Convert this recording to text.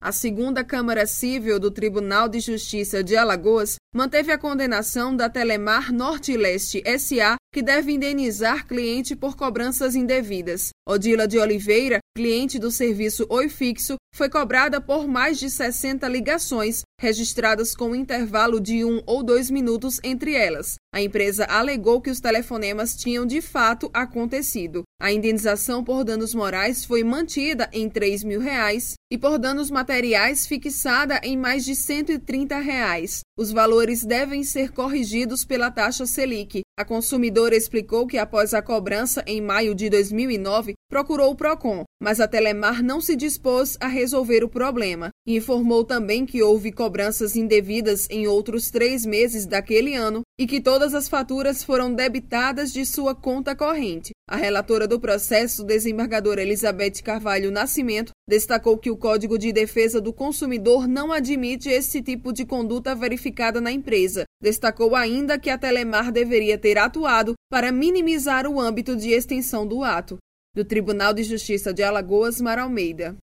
A segunda Câmara Cível do Tribunal de Justiça de Alagoas manteve a condenação da Telemar Norte e Leste S.A., que deve indenizar cliente por cobranças indevidas. Odila de Oliveira, cliente do serviço Oi Fixo, foi cobrada por mais de 60 ligações, registradas com um intervalo de 1 ou 2 minutos entre elas. A empresa alegou que os telefonemas tinham de fato acontecido. A indenização por danos morais foi mantida em R$ 3.000 e por danos materiais fixada em mais de R$ 130. Os valores devem ser corrigidos pela taxa Selic. A consumidora explicou que após a cobrança em maio de 2009, procurou o Procon, mas a Telemar não se dispôs a resolver o problema. E informou também que houve cobranças indevidas em outros 3 meses daquele ano e que todas as faturas foram debitadas de sua conta corrente. A relatora do processo, desembargadora Elizabeth Carvalho Nascimento, destacou que o Código de Defesa do Consumidor não admite esse tipo de conduta verificada na empresa. Destacou ainda que a Telemar deveria ter atuado para minimizar o âmbito de extensão do ato. Do Tribunal de Justiça de Alagoas, Mara Almeida.